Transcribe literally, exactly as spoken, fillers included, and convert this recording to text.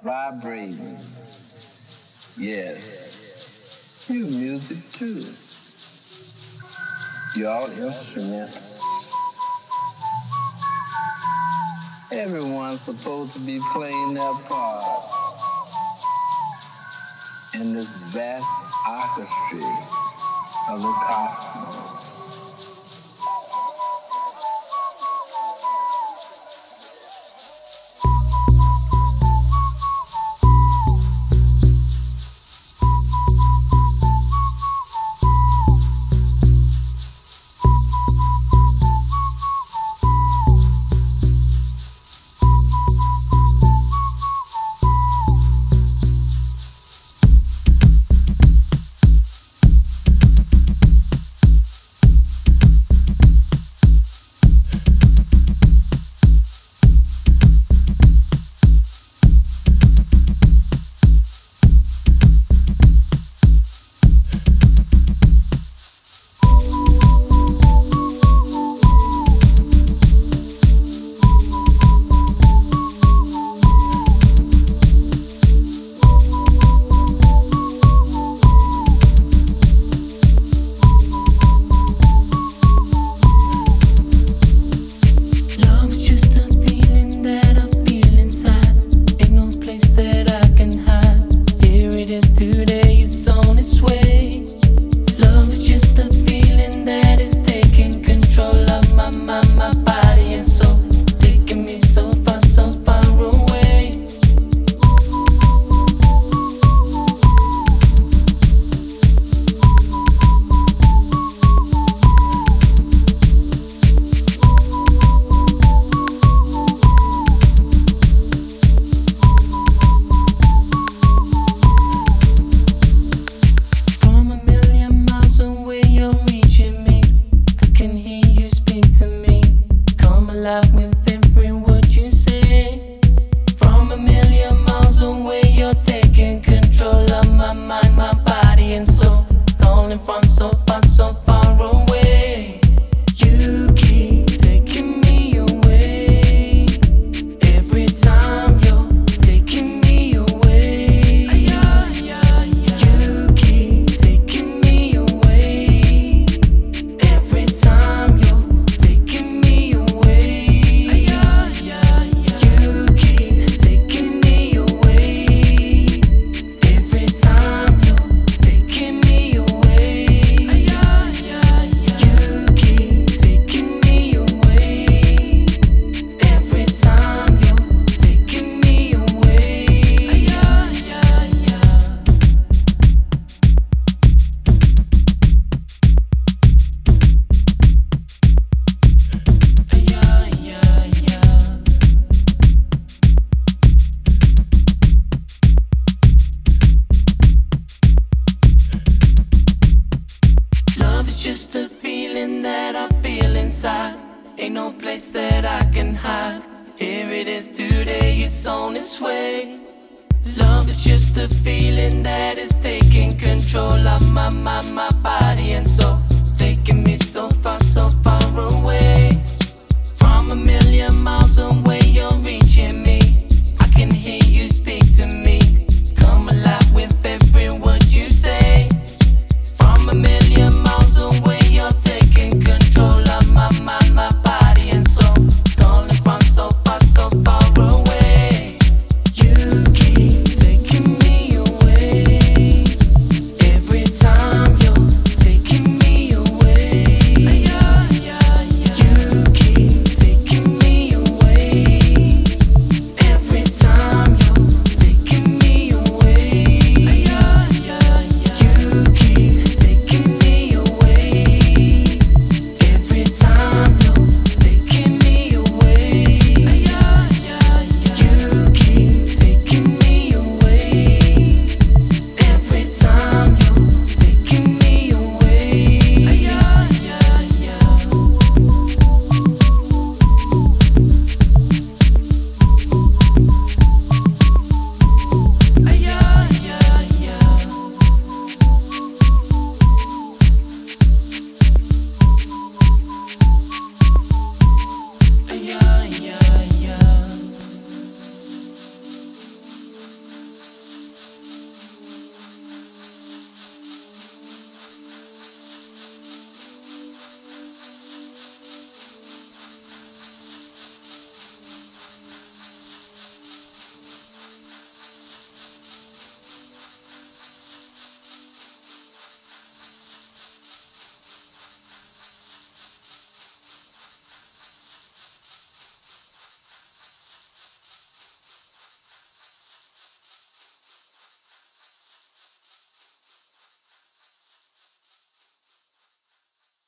vibrating. Yes, you music too. Your instruments. Everyone's supposed to be playing their part in this vast orchestra of the cosmos. Ain't no place that I can hide. Here it is today, it's on its way. Love is just a feeling that is taking control of my mind, my body and soul, taking me so far, so far away from a million miles